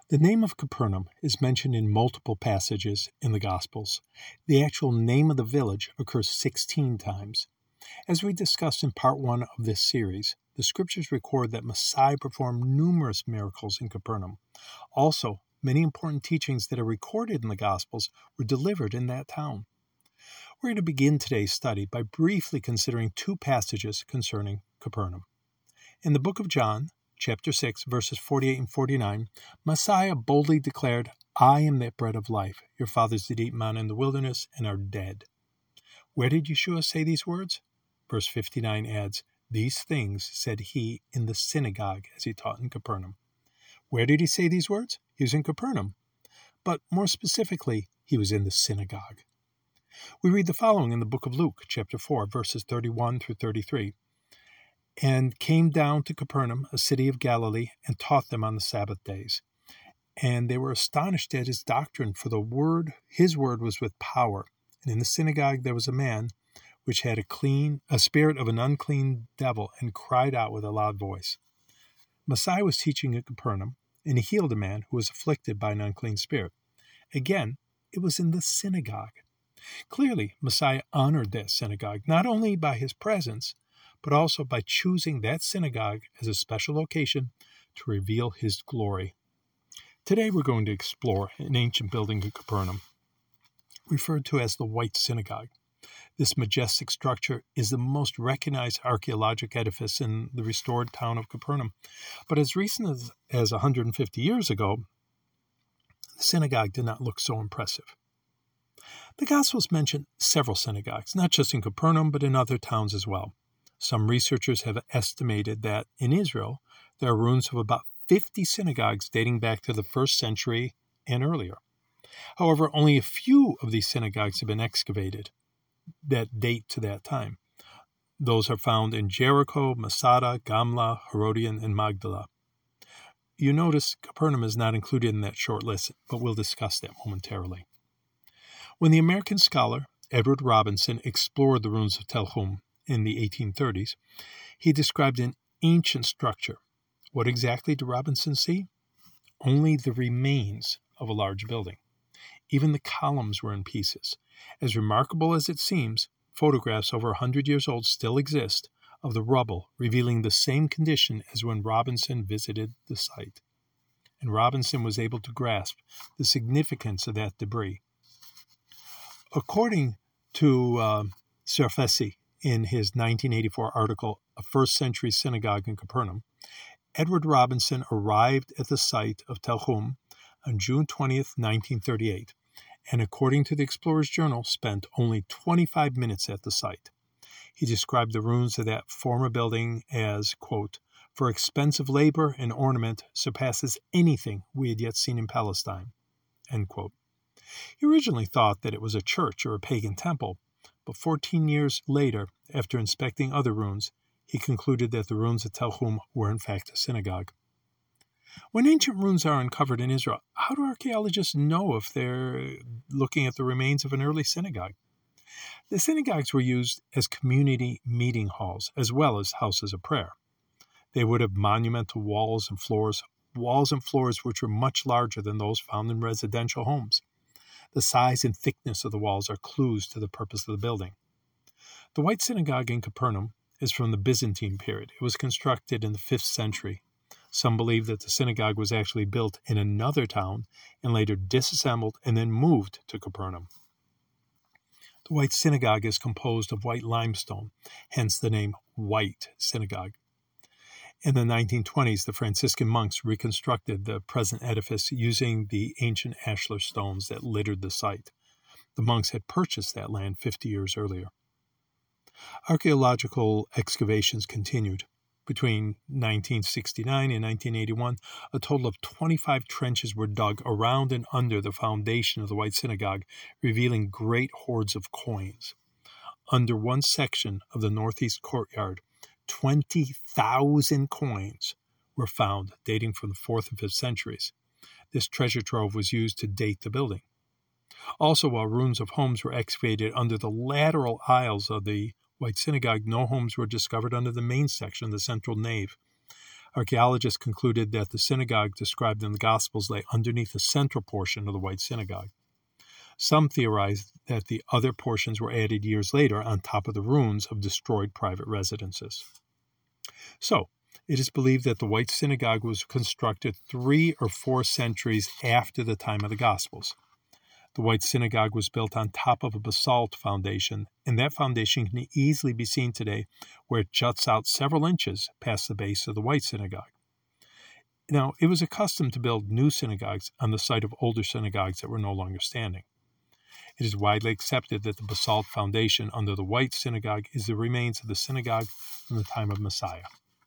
The name of Capernaum is mentioned in multiple passages in the Gospels. The actual name of the village occurs 16 times. As we discussed in part 1 of this series, the scriptures record that Messiah performed numerous miracles in Capernaum. Also, many important teachings that are recorded in the Gospels were delivered in that town. We're going to begin today's study by briefly considering 2 passages concerning Capernaum. In the book of John, chapter 6, verses 48 and 49, Messiah boldly declared, "I am that bread of life. Your fathers did eat manna in the wilderness and are dead." Where did Yeshua say these words? Verse 59 adds, "These things said he in the synagogue as he taught in Capernaum." Where did he say these words? He was in Capernaum. But more specifically, he was in the synagogue. We read the following in the book of Luke, chapter 4, verses 31 through 33. "And came down to Capernaum, a city of Galilee, and taught them on the Sabbath days. And they were astonished at his doctrine, for his word was with power. And in the synagogue there was a man which had a spirit of an unclean devil, and cried out with a loud voice." Messiah was teaching at Capernaum, and he healed a man who was afflicted by an unclean spirit. Again, it was in the synagogue. Clearly, Messiah honored that synagogue, not only by his presence, but also by choosing that synagogue as a special location to reveal his glory. Today we're going to explore an ancient building in Capernaum, referred to as the White Synagogue. This majestic structure is the most recognized archaeologic edifice in the restored town of Capernaum. But as recent as 150 years ago, the synagogue did not look so impressive. The Gospels mention several synagogues, not just in Capernaum, but in other towns as well. Some researchers have estimated that in Israel, there are ruins of about 50 synagogues dating back to the 1st century and earlier. However, only a few of these synagogues have been excavated that date to that time. Those are found in Jericho, Masada, Gamla, Herodion, and Magdala. You notice Capernaum is not included in that short list, but we'll discuss that momentarily. When the American scholar Edward Robinson explored the ruins of Tel Hum in the 1830s, he described an ancient structure. What exactly did Robinson see? Only the remains of a large building. Even the columns were in pieces. As remarkable as it seems, photographs over 100 years old still exist of the rubble, revealing the same condition as when Robinson visited the site. And Robinson was able to grasp the significance of that debris. According to Serfesi in his 1984 article, A First Century Synagogue in Capernaum, Edward Robinson arrived at the site of Tel Hum on June 20th, 1938, and according to the Explorer's Journal, spent only 25 minutes at the site. He described the ruins of that former building as, quote, "for expensive labor and ornament surpasses anything we had yet seen in Palestine," end quote. He originally thought that it was a church or a pagan temple, but 14 years later, after inspecting other ruins, he concluded that the ruins of Tel Hum were in fact a synagogue. When ancient ruins are uncovered in Israel, how do archaeologists know if they're looking at the remains of an early synagogue? The synagogues were used as community meeting halls, as well as houses of prayer. They would have monumental walls and floors which were much larger than those found in residential homes. The size and thickness of the walls are clues to the purpose of the building. The White Synagogue in Capernaum is from the Byzantine period. It was constructed in the 5th century. Some believe that the synagogue was actually built in another town and later disassembled and then moved to Capernaum. The White Synagogue is composed of white limestone, hence the name White Synagogue. In the 1920s, the Franciscan monks reconstructed the present edifice using the ancient ashlar stones that littered the site. The monks had purchased that land 50 years earlier. Archaeological excavations continued. Between 1969 and 1981, a total of 25 trenches were dug around and under the foundation of the White Synagogue, revealing great hoards of coins. Under one section of the northeast courtyard, 20,000 coins were found, dating from the 4th and 5th centuries. This treasure trove was used to date the building. Also, while ruins of homes were excavated under the lateral aisles of the White Synagogue, no homes were discovered under the main section, the central nave. Archaeologists concluded that the synagogue described in the Gospels lay underneath the central portion of the White Synagogue. Some theorized that the other portions were added years later on top of the ruins of destroyed private residences. So, it is believed that the White Synagogue was constructed 3 or 4 centuries after the time of the Gospels. The White Synagogue was built on top of a basalt foundation, and that foundation can easily be seen today where it juts out several inches past the base of the White Synagogue. Now, it was accustomed to build new synagogues on the site of older synagogues that were no longer standing. It is widely accepted that the basalt foundation under the White Synagogue is the remains of the synagogue from the time of Messiah.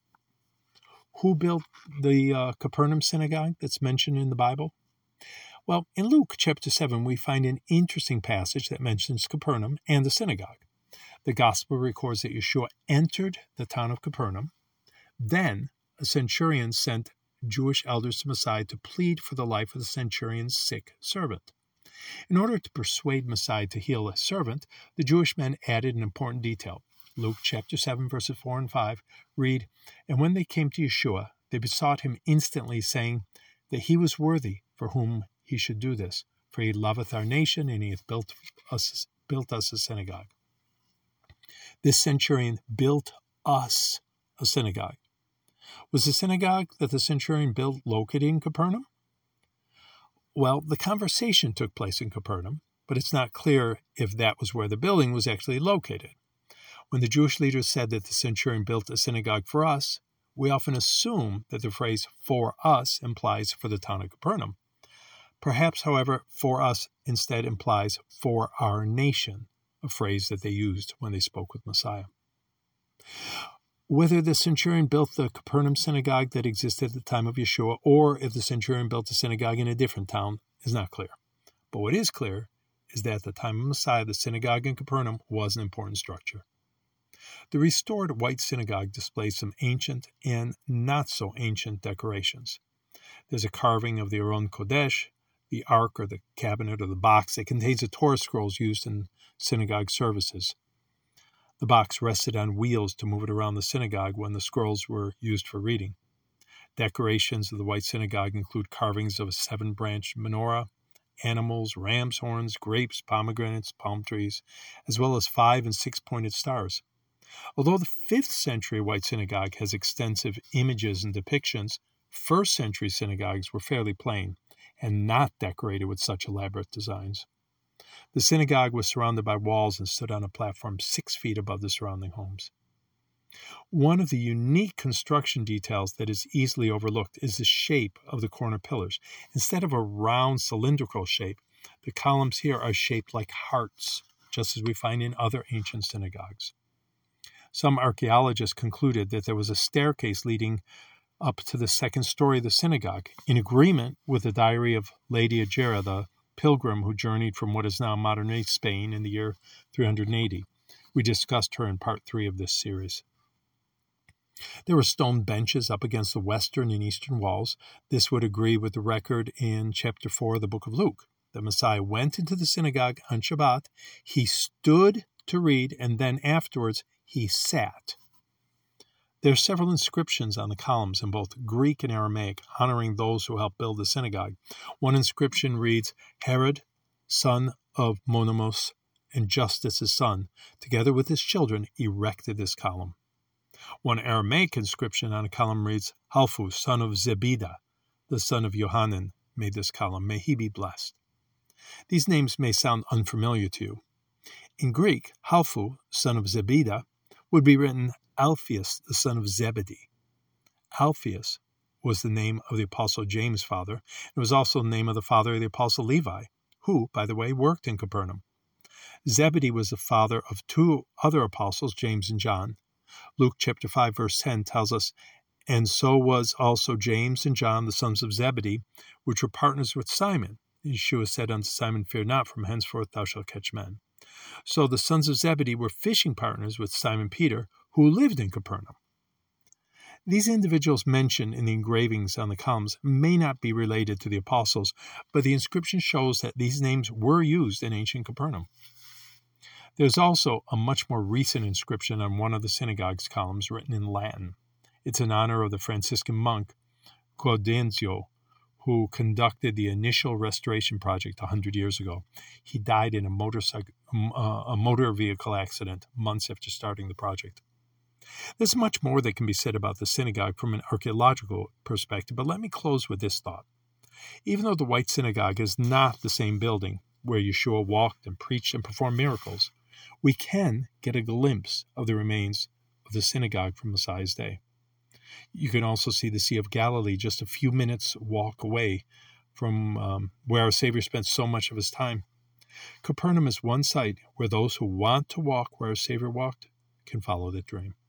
Who built the Capernaum synagogue that's mentioned in the Bible? Well, in Luke chapter 7, we find an interesting passage that mentions Capernaum and the synagogue. The Gospel records that Yeshua entered the town of Capernaum. Then a centurion sent Jewish elders to Messiah to plead for the life of the centurion's sick servant. In order to persuade Messiah to heal his servant, the Jewish men added an important detail. Luke chapter 7, verses 4 and 5 read, "And when they came to Yeshua, they besought him instantly, saying that he was worthy for whom he should do this, for he loveth our nation, and he hath built us a synagogue." This centurion built us a synagogue. Was the synagogue that the centurion built located in Capernaum? Well, the conversation took place in Capernaum, but it's not clear if that was where the building was actually located. When the Jewish leaders said that the centurion built a synagogue for us, we often assume that the phrase "for us" implies for the town of Capernaum. Perhaps, however, "for us" instead implies "for our nation," a phrase that they used when they spoke with Messiah. Whether the centurion built the Capernaum synagogue that existed at the time of Yeshua, or if the centurion built a synagogue in a different town, is not clear. But what is clear is that at the time of Messiah, the synagogue in Capernaum was an important structure. The restored White Synagogue displays some ancient and not-so-ancient decorations. There's a carving of the Aron Kodesh, the ark or the cabinet or the box that contains the Torah scrolls used in synagogue services. The box rested on wheels to move it around the synagogue when the scrolls were used for reading. Decorations of the White Synagogue include carvings of a 7-branched menorah, animals, ram's horns, grapes, pomegranates, palm trees, as well as 5- and 6-pointed stars. Although the 5th century White Synagogue has extensive images and depictions, 1st century synagogues were fairly plain and not decorated with such elaborate designs. The synagogue was surrounded by walls and stood on a platform 6 feet above the surrounding homes. One of the unique construction details that is easily overlooked is the shape of the corner pillars. Instead of a round cylindrical shape, the columns here are shaped like hearts, just as we find in other ancient synagogues. Some archaeologists concluded that there was a staircase leading up to the 2nd story of the synagogue, in agreement with the diary of Lady Ajera, the pilgrim who journeyed from what is now modern-day Spain in the year 380. We discussed her in part 3 of this series. There were stone benches up against the western and eastern walls. This would agree with the record in chapter 4 of the book of Luke. The Messiah went into the synagogue on Shabbat, he stood to read, and then afterwards he sat. There are several inscriptions on the columns in both Greek and Aramaic honoring those who helped build the synagogue. One inscription reads, "Herod, son of Monamos, and Justus' son, together with his children, erected this column." One Aramaic inscription on a column reads, "Halfu, son of Zebida, the son of Yohanan, made this column. May he be blessed." These names may sound unfamiliar to you. In Greek, Halfu, son of Zebida, would be written Alphaeus, the son of Zebedee. Alphaeus was the name of the Apostle James' father. It was also the name of the father of the Apostle Levi, who, by the way, worked in Capernaum. Zebedee was the father of 2 other apostles, James and John. Luke chapter 5, verse 10 tells us, "And so was also James and John, the sons of Zebedee, which were partners with Simon. And Yeshua said unto Simon, Fear not, from henceforth thou shalt catch men." So the sons of Zebedee were fishing partners with Simon Peter, who lived in Capernaum. These individuals mentioned in the engravings on the columns may not be related to the apostles, but the inscription shows that these names were used in ancient Capernaum. There's also a much more recent inscription on one of the synagogue's columns written in Latin. It's in honor of the Franciscan monk Gaudenzio, who conducted the initial restoration project 100 years ago. He died in a motor vehicle accident months after starting the project. There's much more that can be said about the synagogue from an archaeological perspective, but let me close with this thought. Even though the White Synagogue is not the same building where Yeshua walked and preached and performed miracles, we can get a glimpse of the remains of the synagogue from Messiah's day. You can also see the Sea of Galilee just a few minutes walk away from where our Savior spent so much of his time. Capernaum is one site where those who want to walk where our Savior walked can follow that dream.